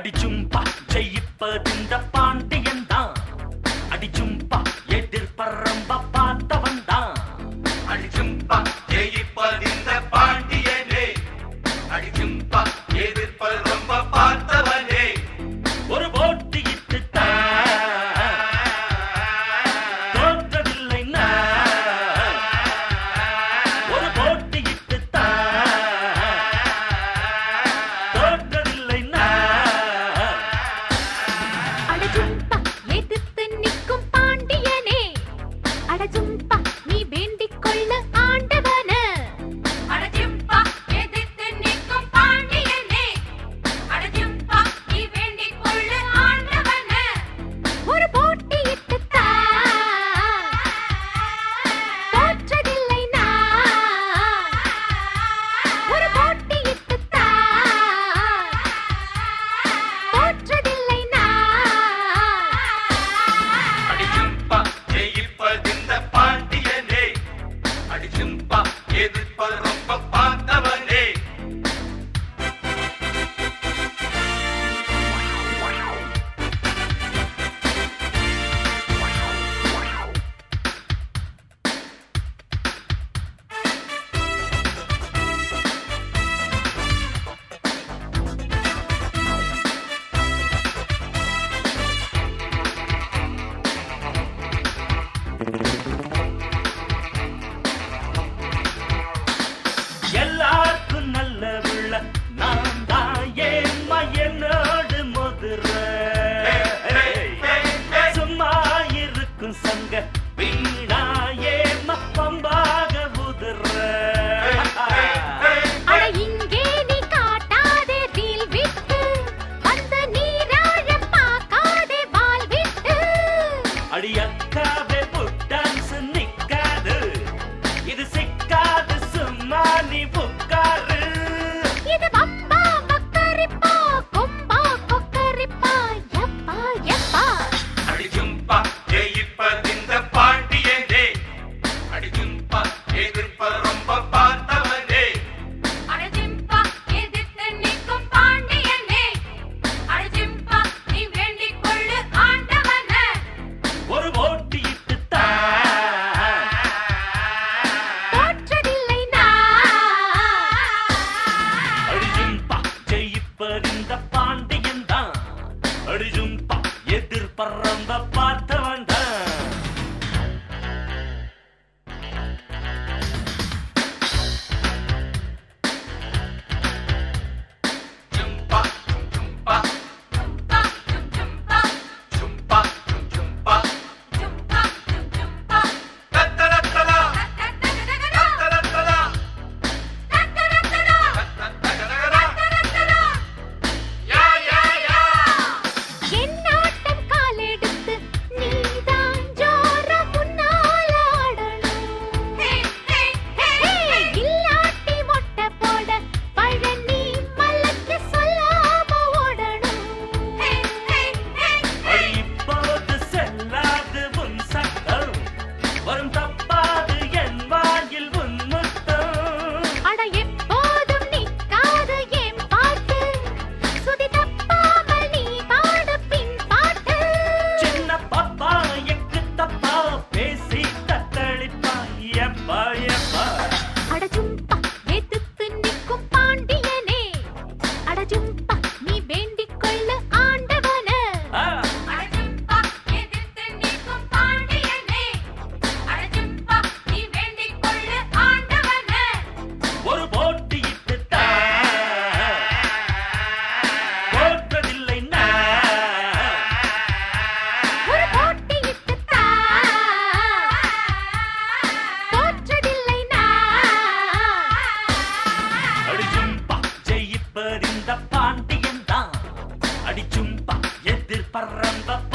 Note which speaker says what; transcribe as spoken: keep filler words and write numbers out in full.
Speaker 1: அடிச்சும்பா ஜெயிப்பதிந்த பாண்டியன் தான். அடிச்சும்பா எதிர்பரம்ப பார்த்தவன் தான்.
Speaker 2: அடிச்சும்பா ஜெயிப்பதிந்த பாண்டியனே. அடிச்சும்பா எதிர்பரம்ப பார்த்தவனே.
Speaker 1: ஒரு போட்டியிட்டு தோற்றதில்லை நான். ஒரு போட்டியிட்டு தோற்றதில்லை நான்.
Speaker 3: அடஜும்பா எதிர்த்து நிற்கும் பாண்டியனே. அடஜும்பா நீ வேண்டிக் கொள்ள ஆண்டவன.
Speaker 4: அடஜும்பா எதிர்த்து நிற்கும் பாண்டியனே. அடஜும்பா நீ வேண்டிக் கொள்ள ஆண்டவன.
Speaker 3: ஒரு போட்டியிட்டு தோற்றதில்லை நான். ஒரு போட்டியிட்டு தோற்றதில்லை நான்.
Speaker 2: அடிச்சும்பா ஜெயிப்பதிந்த பாண்டியனே. அடிச்சும்பா எதிர்பரம்ப பார்த்தவனே.
Speaker 1: எல்லாருக்கும் நல்ல உள்ள நான் தான். ஏம்மா என்னோடு முதுற சும்மா இருக்கும் சங்க வீணா. ஏம்மா பம்பாக உதுற.
Speaker 3: அட இங்கே நீ காட்டாதே ரீல் விட்டு. அந்த நீராழம் பார்க்காதே வால் விட்டு.
Speaker 1: அடியக்காவே புட்டான்ஸ் நிக்காது. இது சிக்காது சும்மா நீ புக்காரு.
Speaker 3: இது வம்பா மக்கரிப்பா கொம்பா கொக்கரிப்பா. எப்பா எப்பா
Speaker 2: அடிச்சும்பா ஜெயிப்பதிந்த பாண்டியனே. அடிச்சும்பா எதிர்பரம்ப பார்த்தவனே.
Speaker 4: அடஜும்பா எதிர்த்து நிற்கும் பாண்டியனே. அடஜும்பா நீ வேண்டிக் கொள்ள ஆண்டவன.
Speaker 1: ஒரு போட்டியிட்டு
Speaker 3: தோற்றதில்லை நான்.
Speaker 1: அடிஜும்பா ஜெயிப்பதிந்த பாண்டியன் தான். அடிஜும்பா எதிர்பரம்ப பார்த்தவன் தான்.
Speaker 2: ஜும்பா ஜும்பா
Speaker 4: ஜும்பா ஜும்பா
Speaker 2: ஜும்பா ஜும்பா
Speaker 4: ஜும்பா ஜும்பா
Speaker 2: தத்தரத்தலா
Speaker 4: தத்தரத்தலா
Speaker 2: தத்தரத்தலா
Speaker 4: தத்தரத்தலா
Speaker 2: தத்தரத்தலா.
Speaker 4: தத்தரத்தலா.
Speaker 2: யா யா யா.
Speaker 3: என் ஆட்டம் காலெடுத்து நீதான் ஜோர முன்னால ஆடணும்.
Speaker 4: ஹே ஹே ஹே
Speaker 3: ஹே, இல்லாட்டி மொட்டை போட பழனி மலைக்கு சொல்லாம ஓடணும்.
Speaker 4: ஹே ஹே ஹே.
Speaker 1: அடி இப்போது செல்லாது உன் சட்டம். வரும் தப்பாது என் வாயில் உன் முத்தம்.
Speaker 3: அட எப்போதும் நிக்காது என் பாட்டு. சுதி தப்பாமல் நீ பாடு பின் பாட்டு.
Speaker 1: சின்ன பாப்பா எக்கு தப்பா பேசி தத்தளிப்பா. எப்பா எப்பா
Speaker 3: அடஜும்பா எதிர்த்து நிற்கும் பாண்டியனே. அடஜும்பா நீ வேண்டிக் கொள்ள ஆண்டவன.
Speaker 1: ஆ,
Speaker 4: அடஜும்பா எதிர்த்து நிற்கும் பாண்டியனே. அடஜும்பா நீ வேண்டிக் கொள்ள ஆண்டவன.
Speaker 1: ஒரு போட்டியிட்டு தோற்றதில்லை நான்.
Speaker 3: ஒரு போட்டியிட்டு தோற்றதில்லை நான்.
Speaker 1: அடிச்சும்பா ஜெயிப்பதிந்த பாண்டியன் தான். அடிச்சும்பா எதிர்பரம்ப